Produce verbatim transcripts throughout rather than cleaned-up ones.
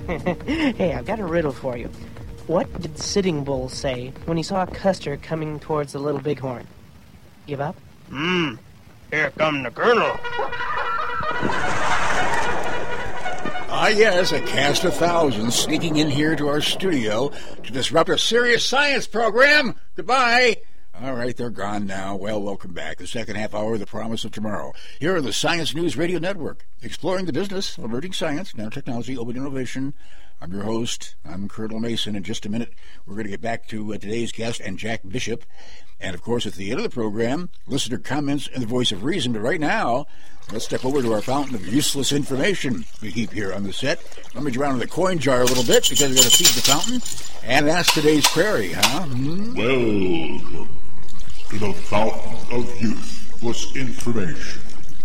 Hey, I've got a riddle for you. What did Sitting Bull say when he saw Custer coming towards the Little Bighorn? Give up? Hmm, here come the Colonel. Ah, yes, a cast of thousands sneaking in here to our studio to disrupt a serious science program. Goodbye. All right, they're gone now. Well, welcome back. The second half hour of The Promise of Tomorrow. Here on the Science News Radio Network, exploring the business of emerging science, nanotechnology, open innovation. I'm your host. I'm Colonel Mason. In just a minute, we're going to get back to uh, today's guest and Jack Bishop. And, of course, at the end of the program, listener comments and the voice of reason. But right now, let's step over to our fountain of useless information we keep here on the set. Rummage around in the coin jar a little bit because we've got to feed the fountain. And that's today's query, huh? Hmm? Welcome to the fountain of useless information.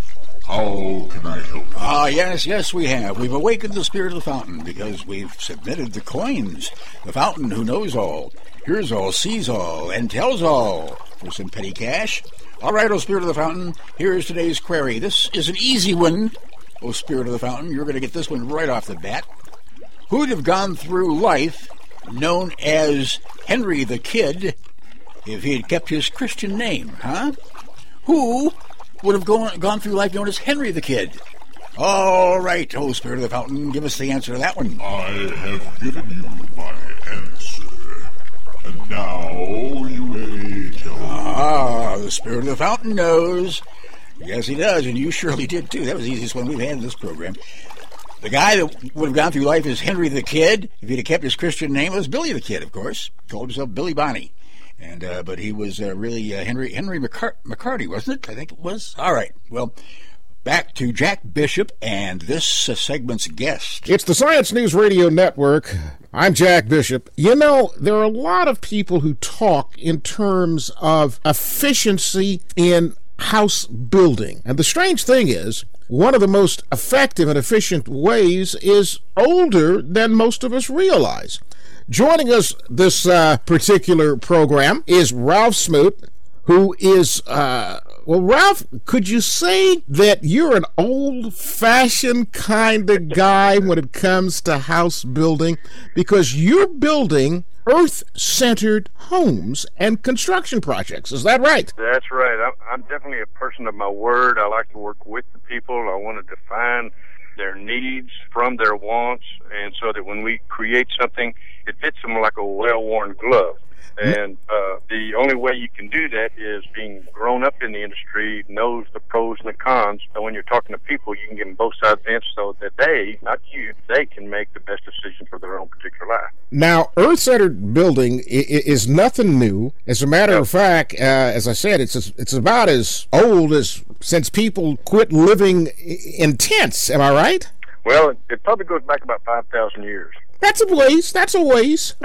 How can I help you? Ah, yes, yes, we have. We've awakened the spirit of the fountain because we've submitted the coins. The fountain who knows all, hears all, sees all, and tells all for some petty cash. All right, oh spirit of the fountain, here's today's query. This is an easy one, oh spirit of the fountain. You're going to get this one right off the bat. Who'd have gone through life known as Henry the Kid if he had kept his Christian name, huh? Who would have gone, gone through life known as Henry the Kid? All right, oh spirit of the fountain, give us the answer to that one. I have given you my answer, and now you may tell me. Ah, the spirit of the fountain knows. Yes, he does, and you surely did, too. That was the easiest one we've had in this program. The guy that would have gone through life as Henry the Kid, if he'd have kept his Christian name, was Billy the Kid, of course. Called himself Billy Bonney. And uh, but he was uh, really uh, Henry Henry McCart- McCarty, wasn't it? I think it was. All right. Well, back to Jack Bishop and this uh, segment's guest. It's the Science News Radio Network. I'm Jack Bishop. You know, there are a lot of people who talk in terms of efficiency in house building. And the strange thing is, one of the most effective and efficient ways is older than most of us realize. Joining us this uh, particular program is Ralph Smoot, who is, uh, well, Ralph, could you say that you're an old-fashioned kind of guy when it comes to house building? Because you're building Earth-centered homes and construction projects. Is that right? That's right. I'm, I'm definitely a person of my word. I like to work with the people. I want to define their needs from their wants, and so that when we create something, it fits them like a well-worn glove. And uh, the only way you can do that is being grown up in the industry, knows the pros and the cons. So when you're talking to people, you can give them both sides of the answer so that they, not you, they can make the best decision for their own particular life. Now, Earth-centered building is nothing new. As a matter yep. of fact, uh, as I said, it's it's about as old as since people quit living in tents. Am I right? Well, it, it probably goes back about five thousand years. That's a ways. That's a ways.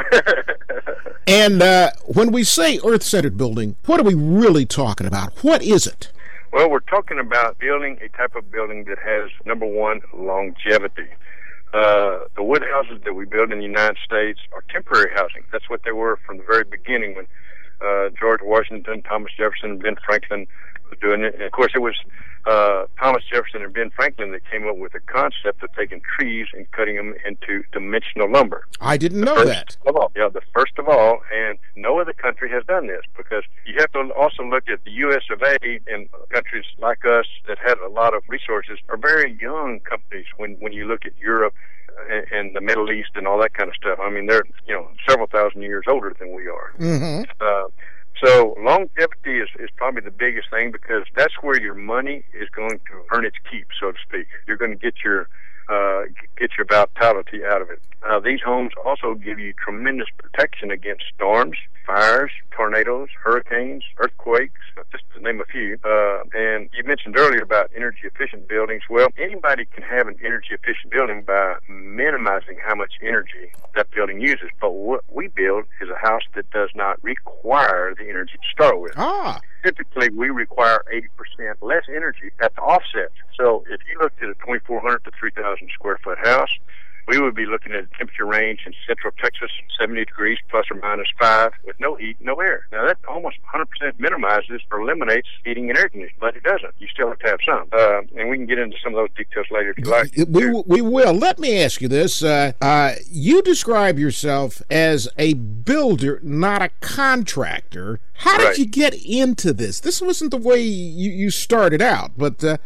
And uh, when we say Earth-centered building, what are we really talking about? What is it? Well, we're talking about building a type of building that has, number one, longevity. Uh, the wood houses that we build in the United States are temporary housing. That's what they were from the very beginning when uh, George Washington, Thomas Jefferson, and Ben Franklin were doing it. And, of course, it was uh, Thomas Jefferson and Ben Franklin that came up with the concept of taking trees and cutting them into dimensional lumber. I didn't know first that. Of all, yeah, the first of all, and no other country has done this, because you have to also look at the U S of A and countries like us that had a lot of resources are very young companies when, when you look at Europe and, and the Middle East and all that kind of stuff. I mean, they're, you know, several thousand years older than we are. Mm-hmm. Uh, So longevity is, is probably the biggest thing, because that's where your money is going to earn its keep, so to speak. You're going to get your uh, get your vitality out of it. Uh, these homes also give you tremendous protection against storms, fires, tornadoes, hurricanes, earthquakes, just to name a few. Uh, and you mentioned earlier about energy-efficient buildings. Well, anybody can have an energy-efficient building by minimizing how much energy that building uses. But what we build is a house that does not require the energy to start with. Ah. Typically, we require eighty percent less energy at the offset. So if you looked at a twenty-four hundred to three thousand square foot house, we would be looking at a temperature range in central Texas, seventy degrees plus or minus five, with no heat, no air. Now, that almost one hundred percent minimizes or eliminates heating and air conditioning, but it doesn't. You still have to have some. Uh, and we can get into some of those details later if you like. We, we will. Let me ask you this. Uh, uh, you describe yourself as a builder, not a contractor. How did Right. you get into this? This wasn't the way you, you started out, but uh,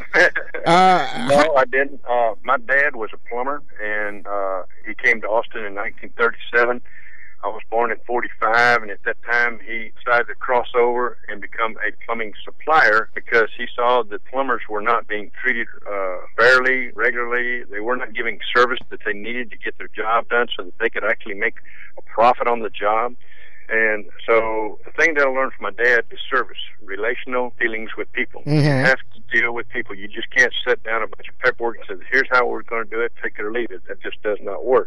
uh, No, I didn't. Uh, my dad was a plumber, and uh, he came to Austin in nineteen thirty-seven. I was born in forty-five, and at that time he decided to cross over and become a plumbing supplier because he saw that plumbers were not being treated uh, fairly, regularly. They were not giving service that they needed to get their job done so that they could actually make a profit on the job. And so the thing that I learned from my dad is service, relational dealings with people. Mhm. You have to deal with people. You just can't set down a bunch of paperwork and say, here's how we're going to do it, take it or leave it. That just does not work.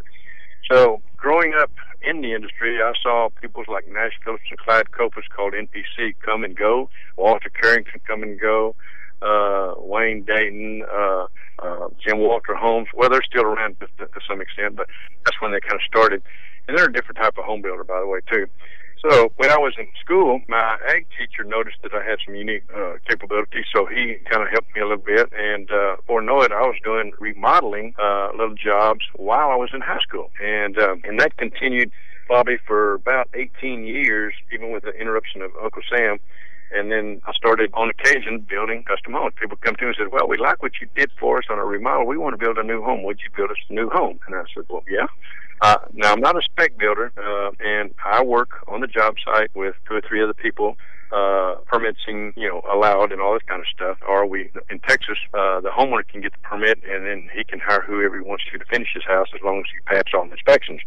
So growing up in the industry, I saw people like Nash Phillips and Clyde Copas, called N P C, come and go. Walter Carrington come and go. Uh, Wayne Dayton, uh, uh, Jim Walter Holmes. Well, they're still around to, to some extent, but that's when they kind of started. And they're a different type of home builder, by the way, too. So when I was in school, my ag teacher noticed that I had some unique uh, capabilities, so he kind of helped me a little bit. And uh, before I know it, I was doing remodeling uh, little jobs while I was in high school. And, um, and that continued probably for about eighteen years, even with the interruption of Uncle Sam. And then I started, on occasion, building custom homes. People come to me and said, well, we like what you did for us on a remodel. We want to build a new home. Would you build us a new home? And I said, well, yeah. Uh, now, I'm not a spec builder, uh, and I work on the job site with two or three other people, uh, permitting, you know, allowed and all this kind of stuff. Or we, in Texas, uh, the homeowner can get the permit, and then he can hire whoever he wants to to finish his house as long as you pass all the inspections.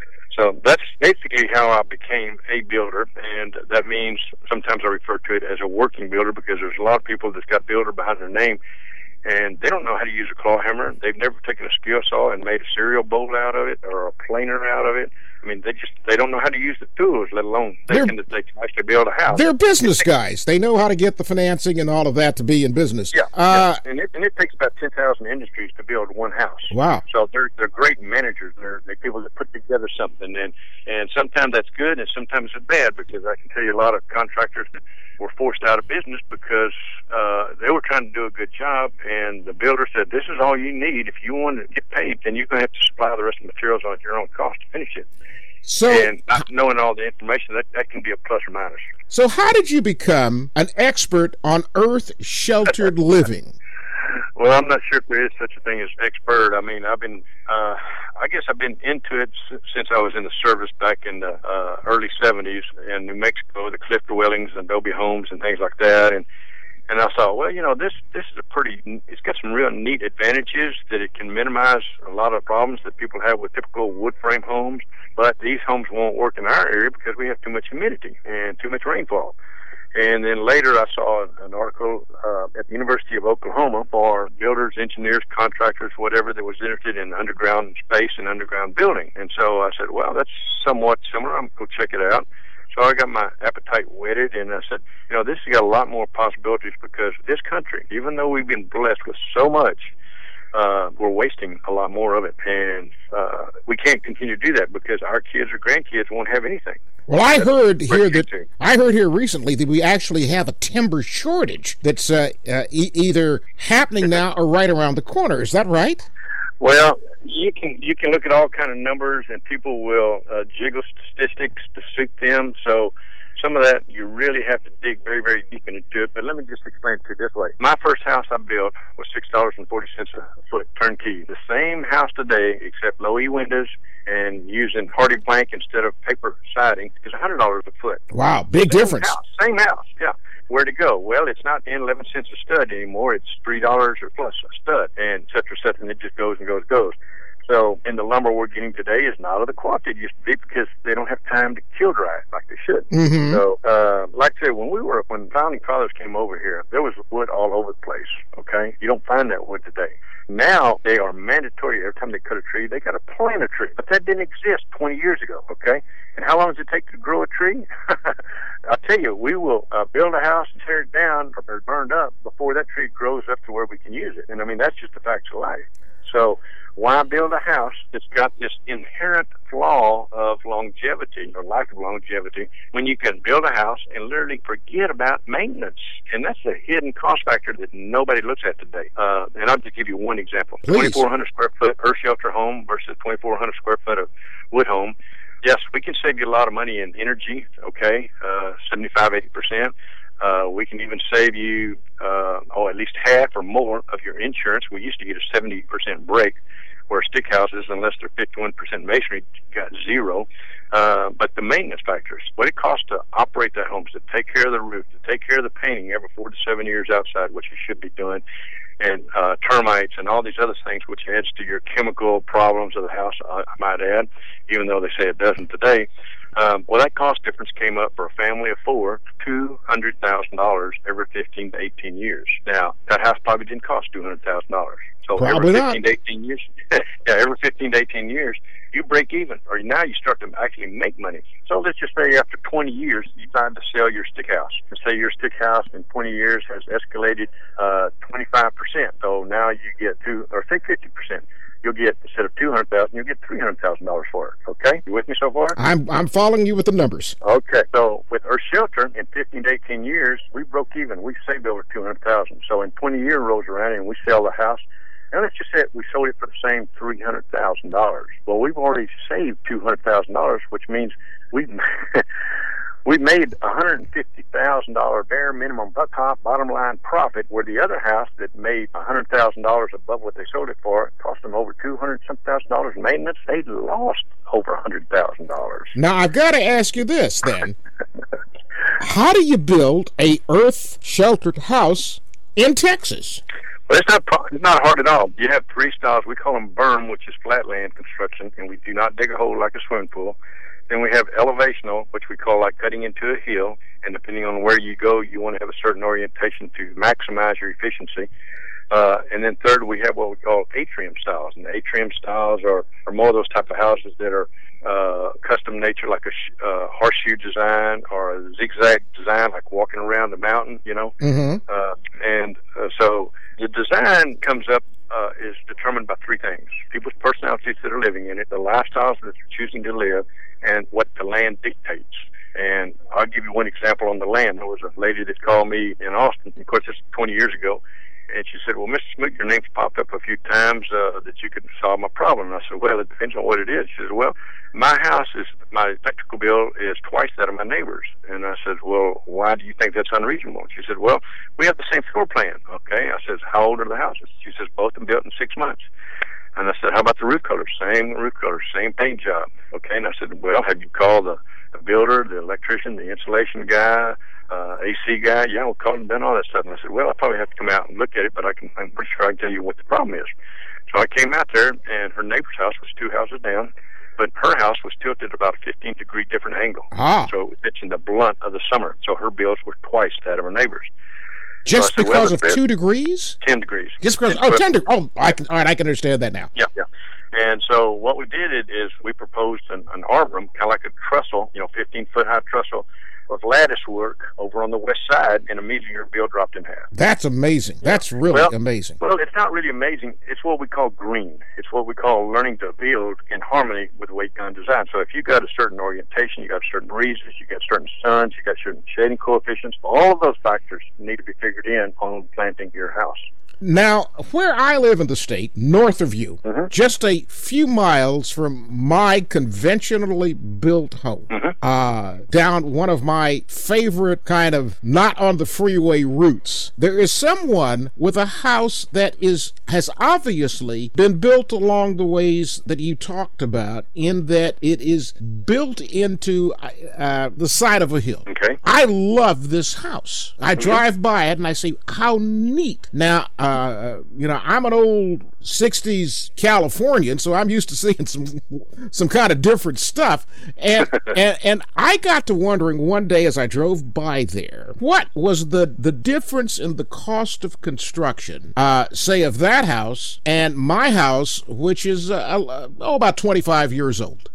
So that's basically how I became a builder, and that means sometimes I refer to it as a working builder because there's a lot of people that's got builder behind their name, and they don't know how to use a claw hammer. They've never taken a skill saw and made a cereal bowl out of it or a planer out of it. I mean, they just they don't know how to use the tools, let alone thinking that they can actually build a house. they're business guys. They know how to get the financing and all of that to be in business. Yeah, Uh, yeah. And, it, and it takes about ten thousand industries to build one house. Wow. So they're they're great managers. They're they're people that put together something, and and sometimes that's good, and sometimes it's bad, because I can tell you a lot of contractors that were forced out of business because uh, they were trying to do a good job, and the builder said, "This is all you need. If you want to get paid, then you're going to have to supply the rest of the materials on your own cost to finish it." So, And not knowing all the information, that that can be a plus or minus. so how did you become an expert on earth sheltered living? Well, I'm not sure if there is such a thing as expert. I mean, I've been, uh, I guess I've been into it s- since I was in the service back in the uh, early seventies in New Mexico, the cliff dwellings and Adobe homes and things like that. And and I thought, well, you know, this this is a pretty, it's got some real neat advantages that it can minimize a lot of problems that people have with typical wood frame homes. But these homes won't work in our area because we have too much humidity and too much rainfall. And then later I saw an article uh, at the University of Oklahoma for builders, engineers, contractors, whatever, that was interested in underground space and underground building. And so I said, well, that's somewhat similar. I'm going to go check it out. So I got my appetite whetted, and I said, you know, this has got a lot more possibilities because this country, even though we've been blessed with so much, uh, we're wasting a lot more of it. And uh, we can't continue to do that because our kids or grandkids won't have anything. Well, I heard here Where'd you that to? I heard here recently that we actually have a timber shortage that's uh, uh, e- either happening now or right around the corner. Is that right? Well, you can you can look at all kind of numbers, and people will uh, jiggle statistics to suit them. So some of that you really have to dig very, very deep into it. But let me just explain it to you this way. My first house I built was six dollars and forty cents a foot, turnkey. The same house today, except low E windows and using hardy plank instead of paper siding, is one hundred dollars a foot. Wow, big Same difference. House, same house, yeah. Where to go? Well, it's not in eleven cents a stud anymore. It's three dollars or plus a stud, and et cetera, et cetera, and it just goes and goes and goes. So, and the lumber we're getting today is not of the quality it used to be because they don't have time to kill dry it like they should. Mhm. So, uh, like I said, when we were, when founding fathers came over here, there was wood all over the place, okay? You don't find that wood today. Now, they are mandatory. Every time they cut a tree, they got to plant a tree. But that didn't exist twenty years ago, okay? And how long does it take to grow a tree? I'll tell you, we will uh, build a house and tear it down or burn burned up before that tree grows up to where we can use it. And, I mean, that's just the facts of life. So Why build a house that's got this inherent flaw of longevity or lack of longevity when you can build a house and literally forget about maintenance? And that's a hidden cost factor that nobody looks at today. Uh, and I'll just give you one example. Please. twenty-four hundred square foot earth shelter home versus twenty-four hundred square foot of wood home. Yes, we can save you a lot of money in energy, okay, uh, seventy-five, eighty percent. Uh, we can even save you, uh, oh, at least half or more of your insurance. We used to get a seventy percent break, where stick houses, unless they're fifty-one percent masonry, got zero. Uh, but the maintenance factors, what it costs to operate that home, to take care of the roof, to take care of the painting every four to seven years outside, which you should be doing, and uh, termites and all these other things, which adds to your chemical problems of the house, I, I might add, even though they say it doesn't today. Um, well, that cost difference came up for a family of four, two hundred thousand dollars every fifteen to eighteen years. Now, that house probably didn't cost two hundred thousand dollars. So Probably every not. fifteen to eighteen years, yeah, every fifteen to eighteen years, you break even, or now you start to actually make money. So let's just say after twenty years, you decide to sell your stick house. And say your stick house in twenty years has escalated uh, twenty-five percent. So now you get two, or say fifty percent. You'll get, instead of two hundred thousand dollars, you'll get three hundred thousand dollars for it. Okay? You with me so far? I'm I'm following you with the numbers. Okay. So with Earth Shelter, in fifteen to eighteen years, we broke even. We saved over two hundred thousand dollars. So in twenty years rolls around and we sell the house, and let's just say we sold it for the same three hundred thousand dollars. Well, we've already saved two hundred thousand dollars, which means we we made a one hundred fifty thousand dollars bare minimum buck top bottom line profit, where the other house that made one hundred thousand dollars above what they sold it for, it cost them over two hundred some thousand dollars in maintenance. They lost over one hundred thousand dollars. Now, I've got to ask you this, then. How do you build a earth-sheltered house in Texas? Well, it's not pro- it's not hard at all. You have three styles. We call them berm, which is flat land construction, and we do not dig a hole like a swimming pool. Then we have elevational, which we call like cutting into a hill, and depending on where you go, you want to have a certain orientation to maximize your efficiency. Uh, and then third, we have what we call atrium styles, and the atrium styles are, are more of those type of houses that are uh, custom nature, like a sh- uh, horseshoe design or a zigzag design, like walking around the mountain, you know. Mm-hmm. Uh, and uh, so the design comes up uh, is determined by three things: people's personalities that are living in it, the lifestyles that they're choosing to live, and what the land dictates. And I'll give you one example on the land. There was a lady that called me in Austin, of course, this is twenty years ago, and she said, well, Mister Smoot, your name's popped up a few times uh, that you could solve my problem. And I said, well, it depends on what it is. She said, well, my house is, my electrical bill is twice that of my neighbor's. And I said, well, why do you think that's unreasonable? She said, well, we have the same floor plan. Okay. I said, how old are the houses? She says, both of them built in six months. And I said, how about the roof color? Same roof color, same paint job. Okay. And I said, well, have you called the, the builder, the electrician, the insulation guy, uh, A C guy? Yeah, we'll call and done all that stuff. And I said, well, I probably have to come out and look at it, but I can, I'm pretty sure I can tell you what the problem is. So I came out there, and her neighbor's house was two houses down, but her house was tilted about a fifteen degree different angle. Ah. So it's in the blunt of the summer. So her bills were twice that of her neighbor's. Just so said, because well, of two degrees? Ten degrees. Just because, oh, ten degrees. Oh, I can, all right, I can understand that now. Yeah, yeah. And so what we did is we proposed an, an arbor, kind of like a trestle, you know, fifteen foot high trestle with lattice work over on the west side, and immediately your bill dropped in half. That's amazing. That's really well, amazing. Well, it's not really amazing. It's what we call green. It's what we call learning to build in harmony with weight gun design. So if you got a certain orientation, you got certain reasons, you got certain suns, you got certain shading coefficients, all of those factors need to be figured in on planting your house. Now, where I live in the state, north of you, mm-hmm. just a few miles from my conventionally built home, mm-hmm. uh, down one of my favorite kind of not on the freeway routes, there is someone with a house that is has obviously been built along the ways that you talked about, in that it is built into uh, the side of a hill. Okay. I love this house. I mm-hmm. drive by it and I say, how neat. Now, uh, Uh, you know, I'm an old sixties Californian, so I'm used to seeing some some kind of different stuff. And, and and I got to wondering one day as I drove by there, what was the, the difference in the cost of construction, uh, say, of that house and my house, which is, uh, uh, oh, about twenty-five years old. Mm-hmm.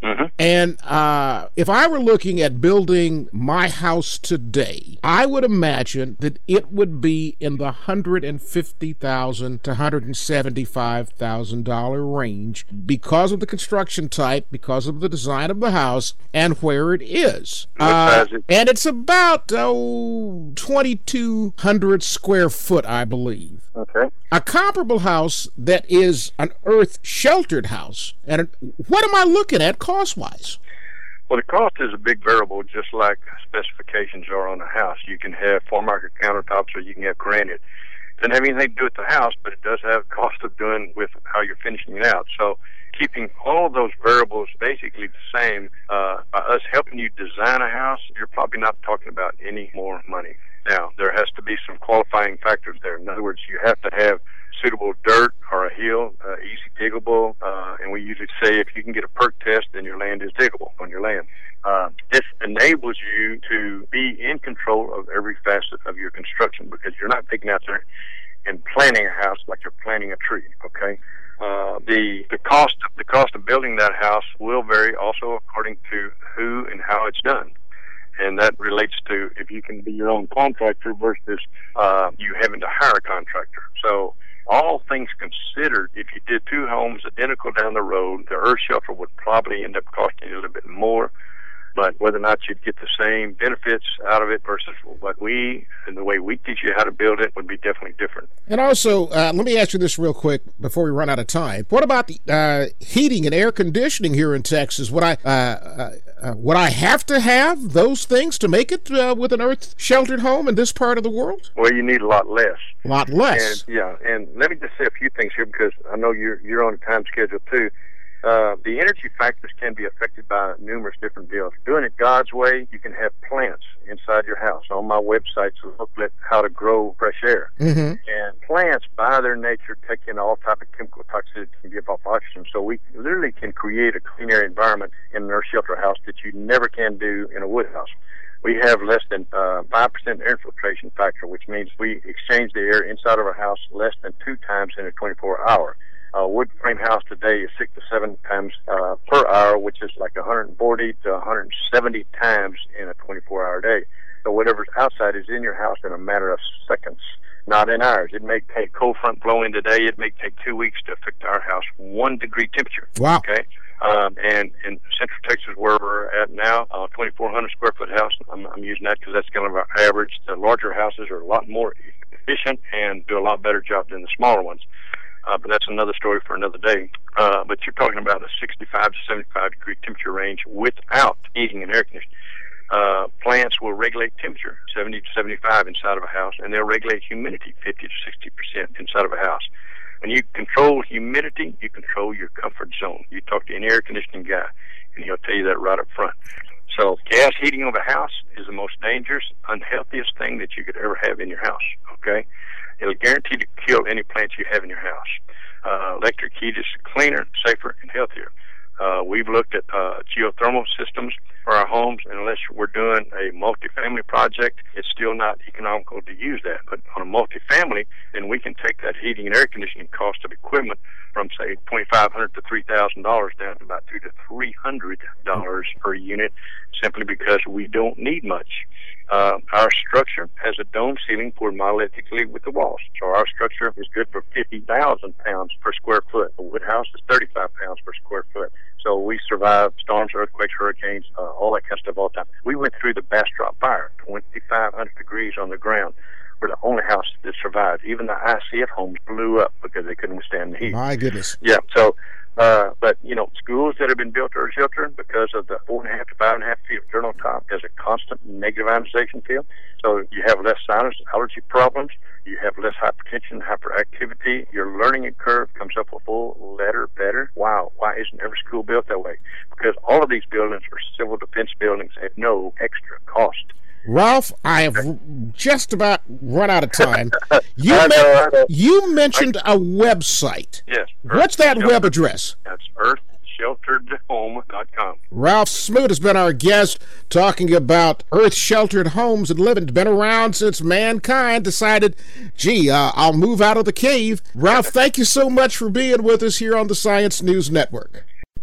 And uh, if I were looking at building my house today, I would imagine that it would be in the one hundred fifty thousand dollars to one hundred seventy-five thousand dollars range because of the construction type, because of the design of the house, and where it is. Uh, and it's about oh, twenty-two hundred square foot, I believe. Okay. A comparable house that is an earth-sheltered house, and what am I looking at cost-wise? Well, the cost is a big variable, just like specifications are on a house. You can have farm market countertops or you can have granite. It doesn't have anything to do with the house, but it does have cost of doing with how you're finishing it out. So keeping all of those variables basically the same, uh, by us helping you design a house, you're probably not talking about any more money. Now, there has to be some qualifying factors there. In other words, you have to have suitable dirt or a hill, uh, easy diggable, uh, and we usually say if you can get a perk test, then your land is diggable on your land. Uh, this enables you to be in control of every facet of your construction because you're not taking out there and planting a house like you're planting a tree, okay? Uh, the the cost of, the cost of building that house will vary also according to who and how it's done. And that relates to if you can be your own contractor versus uh, you having to hire a contractor. So all things considered, if you did two homes identical down the road, the earth shelter would probably end up costing you a little bit more. But whether or not you'd get the same benefits out of it versus what we and the way we teach you how to build it would be definitely different. And also, uh, let me ask you this real quick before we run out of time. What about the uh, heating and air conditioning here in Texas? Would I uh, uh, uh, would I have to have those things to make it uh, with an earth-sheltered home in this part of the world? Well, you need a lot less. A lot less. And, yeah, and let me just say a few things here because I know you're you're on a time schedule too. Uh, the energy factors can be affected by numerous different deals. Doing it God's way, you can have plants inside your house. On my website, it's a booklet, How to Grow Fresh Air. Mm-hmm. And plants, by their nature, take in all type of chemical toxicity and give off oxygen. So we literally can create a clean air environment in an earth shelter house that you never can do in a wood house. We have less than uh, five percent air infiltration factor, which means we exchange the air inside of our house less than two times in a twenty-four hour. A wood frame house today is six to seven times uh, per hour, which is like one hundred forty to one hundred seventy times in a twenty-four hour day. So whatever's outside is in your house in a matter of seconds, not in ours. It may take cold front blow in today. It may take two weeks to affect our house one degree temperature. Wow. Okay. Um, and in Central Texas, where we're at now, uh, twenty-four hundred square foot house. I'm, I'm using that because that's kind of our average. The larger houses are a lot more efficient and do a lot better job than the smaller ones. Uh, but that's another story for another day. Uh, but you're talking about a sixty-five to seventy-five degree temperature range without heating and air conditioning. Uh, plants will regulate temperature, seventy to seventy-five inside of a house, and they'll regulate humidity, fifty to sixty percent inside of a house. When you control humidity, you control your comfort zone. You talk to an air conditioning guy, and he'll tell you that right up front. So gas heating of a house is the most dangerous, unhealthiest thing that you could ever have in your house, okay? It'll guarantee to kill any plants you have in your house. Uh, electric heat is cleaner, safer, and healthier. Uh, we've looked at uh, geothermal systems for our homes, and unless we're doing a multifamily project, it's still not economical to use that. But on a multifamily, then we can take that heating and air conditioning cost of equipment from, say, twenty-five hundred dollars to three thousand dollars down to about two hundred to three hundred dollars per unit, simply because we don't need much. Uh, our structure has a dome ceiling poured monolithically with the walls. So our structure is good for fifty thousand pounds per square foot. A wood house is thirty-five pounds per square foot. So we survive storms, earthquakes, hurricanes, uh, all that kind of stuff all the time. We went through the Bastrop fire, twenty-five hundred degrees on the ground. We're the only house that survived. Even the I C F homes blew up because they couldn't withstand the heat. My goodness. Yeah, so... Uh, but, you know, schools that have been built earth shelter because of the four and a half to five and a half feet of dirt on top has a constant negative ionization field. So you have less sinus allergy problems. You have less hypertension, hyperactivity. Your learning curve comes up a full letter better. Wow, why isn't every school built that way? Because all of these buildings are civil defense buildings at no extra cost. Ralph, I have just about run out of time. You, I know, men- I know. you mentioned a website. Yes. What's that Sheltered. web address? That's earth sheltered home dot com. Ralph Smoot has been our guest talking about earth-sheltered homes and living. Been around since mankind decided, gee, uh, I'll move out of the cave. Ralph, thank you so much for being with us here on the Science News Network.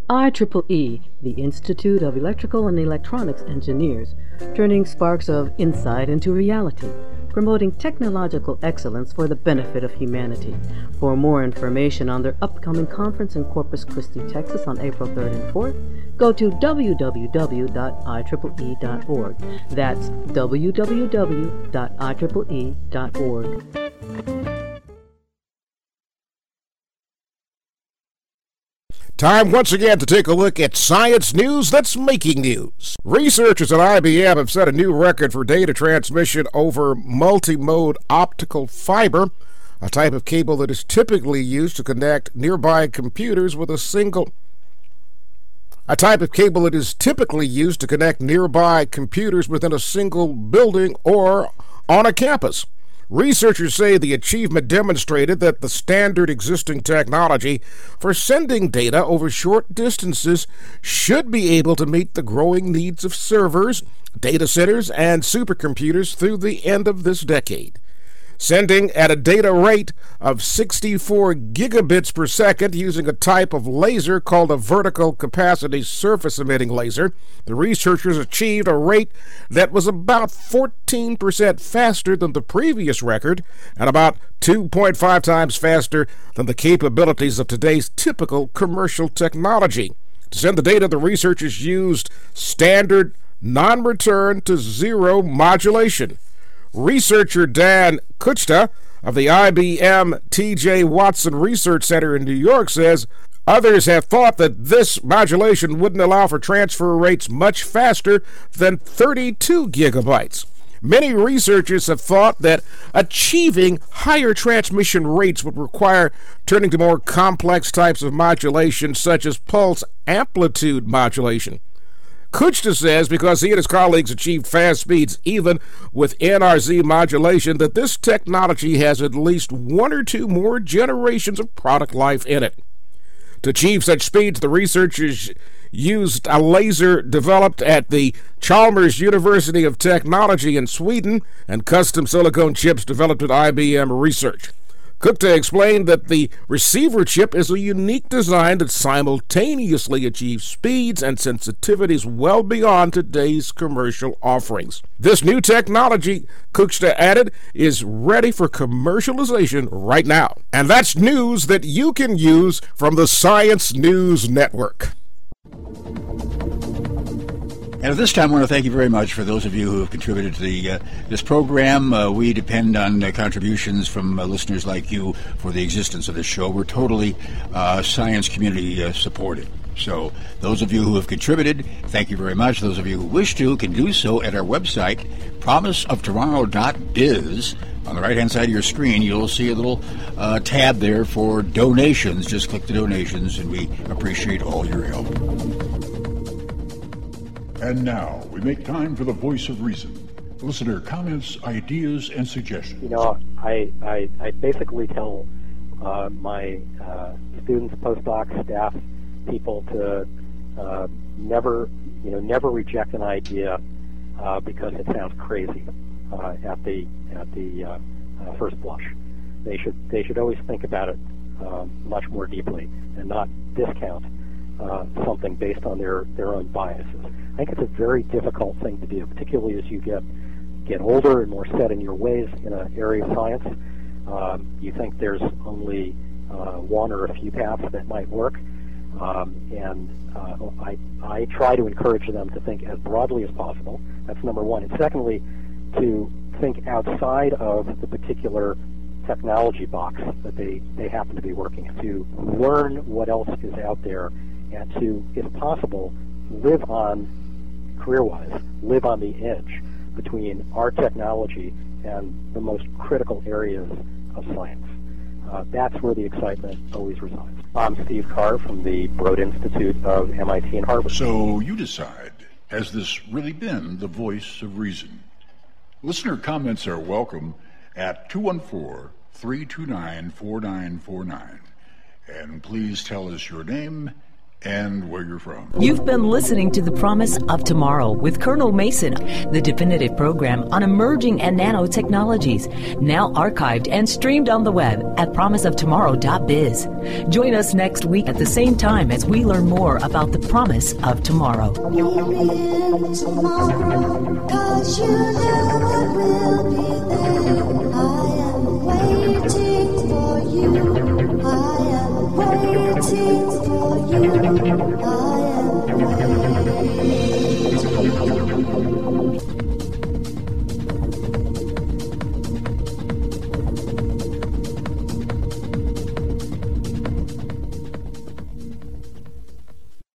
I triple E, the Institute of Electrical and Electronics Engineers, turning sparks of insight into reality, promoting technological excellence for the benefit of humanity. For more information on their upcoming conference in Corpus Christi, Texas on April third and fourth, go to w w w dot i triple e dot org. That's w w w dot i triple e dot org. Time once again to take a look at science news that's making news. Researchers at I B M have set a new record for data transmission over multimode optical fiber, a type of cable that is typically used to connect nearby computers with a single a type of cable that is typically used to connect nearby computers within a single building or on a campus. Researchers say the achievement demonstrated that the standard existing technology for sending data over short distances should be able to meet the growing needs of servers, data centers, and supercomputers through the end of this decade. Sending at a data rate of sixty-four gigabits per second using a type of laser called a vertical capacity surface emitting laser, the researchers achieved a rate that was about fourteen percent faster than the previous record and about two point five times faster than the capabilities of today's typical commercial technology. To send the data, the researchers used standard non-return to zero modulation. Researcher Dan Kuchta of the I B M T J Watson Research Center in New York says others have thought that this modulation wouldn't allow for transfer rates much faster than thirty-two gigabytes. Many researchers have thought that achieving higher transmission rates would require turning to more complex types of modulation, such as pulse amplitude modulation. Kuchta says because he and his colleagues achieved fast speeds even with N R Z modulation, that this technology has at least one or two more generations of product life in it. To achieve such speeds, the researchers used a laser developed at the Chalmers University of Technology in Sweden and custom silicone chips developed at I B M Research. Kuchta explained that the receiver chip is a unique design that simultaneously achieves speeds and sensitivities well beyond today's commercial offerings. This new technology, Kuchta added, is ready for commercialization right now. And that's news that you can use from the Science News Network. And at this time, I want to thank you very much for those of you who have contributed to the, uh, this program. Uh, we depend on uh, contributions from uh, listeners like you for the existence of this show. We're totally uh, science community uh, supported. So those of you who have contributed, thank you very much. Those of you who wish to can do so at our website, promise of tomorrow dot biz. On the right-hand side of your screen, you'll see a little uh, tab there for donations. Just click the donations, and we appreciate all your help. And now, we make time for the voice of reason. Listener comments, ideas, and suggestions. You know, I, I, I basically tell uh, my uh, students, postdocs, staff, people to uh, never, you know, never reject an idea uh, because it sounds crazy uh, at the at the uh, uh, first blush. They should they should always think about it uh, much more deeply and not discount uh, something based on their, their own biases. I think it's a very difficult thing to do, particularly as you get get older and more set in your ways in an area of science. Um, you think there's only uh, one or a few paths that might work, um, and uh, I, I try to encourage them to think as broadly as possible. That's number one. And secondly, to think outside of the particular technology box that they, they happen to be working in, to learn what else is out there, and to, if possible, live on, career-wise, live on the edge between our technology and the most critical areas of science. Uh, that's where the excitement always resides. I'm Steve Carr from the Broad Institute of M I T and Harvard. So you decide, has this really been the voice of reason? Listener comments are welcome at two one four, three two nine, four nine four nine. And please tell us your name and where you're from. You've been listening to The Promise of Tomorrow with Colonel Mason, the definitive program on emerging and nanotechnologies, now archived and streamed on the web at promise of tomorrow dot biz. Join us next week at the same time as we learn more about the promise of tomorrow. We live tomorrow, 'cause you never will be there. I am waiting for you. I am waiting for you. I am waiting.